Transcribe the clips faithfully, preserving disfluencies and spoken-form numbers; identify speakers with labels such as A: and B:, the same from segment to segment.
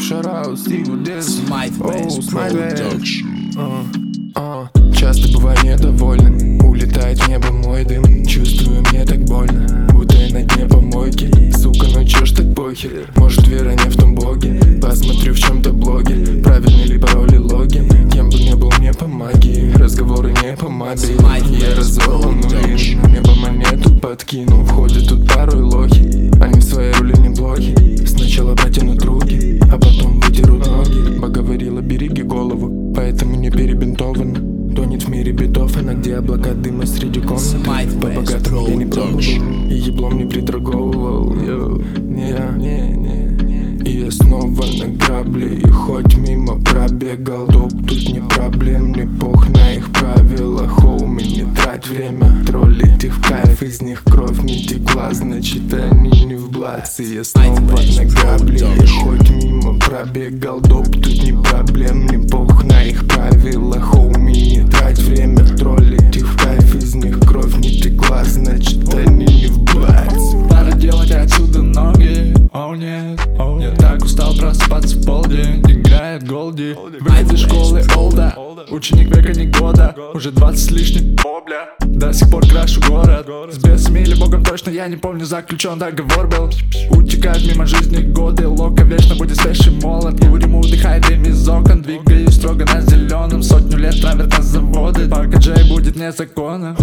A: шараут, стивудес.
B: Smythways Production.
A: Часто бываю недоволен, улетает в небо мой дым. Чувствую, мне так больно, будто я на дне помойки. Сука, ну чё ж так похер, может вера не в том боге. Посмотрю в чем-то блоге, правильный ли пароль и логин. Кем бы не был, мне по магии, разговоры не по мобиле. Я разорван, улин, на небо монету подкину. Входят тут порой лохи, они в своей роли неплохи. Сначала протянут руки, а потом вытерут ноги. Поговорила, береги голову, поэтому не перебинтована. Тонет в мире Бетховена, где облака дыма среди комнат. По-богатому я не пробовал и еблом не приторговывал. Не, не, не. И я снова на грабли, и хоть мимо пробегал, топ тут не проблем, не пох на их правила. Хоуми, не трать время, троллить их в кайф, из них кровь не текла, значит они не в блаце. Я снова на грабли, и хоть мимо пробегал, топ тут не проблем, не пох на их правила. Хоуми, не трать время, троллить их в кайф, из них кровь не текла, значит они не в блаце.
C: Пора делать отсюда ноги, оу нет, оу. Я так устал просыпаться в полдень, играет Голди. Выйдет из школы олда, ученик века не года, уже двадцать с лишним, до сих пор крашу город. С бесами или богом точно я не помню, заключен договор был. Утекают мимо жизни годы, лока вечно будет свежий молот. И уриму удыхает дым из окон, двигаюсь строго на зеленом. Сотню лет травят на заводы, пока Джей будет незаконно.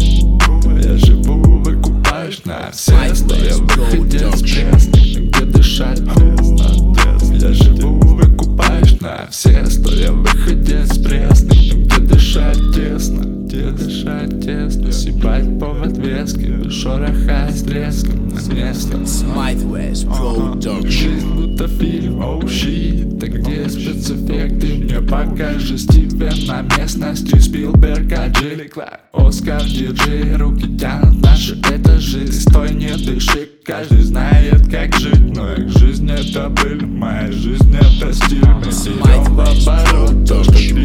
C: Я живу, выкупаешь на все сто, я выходе с пресных, где дышать тесно. Я живу, выкупаешь на все сто, я выходе с пресных, где дышать тесно, где дышать тесно. Съебать повод веский, шороха с треском на место.
B: Smythways Production.
C: Жизнь будто фильм, оу oh щит, так где спецэффекты? Мне покажи Стивен на местности, Спилберг, Аджили, Оскар, диджей, руки тянут наши этажи. Стой, не дыши, каждый знает, как жить, но их жизнь это быль, моя жизнь это стиль. Мы идем в оборот, то, что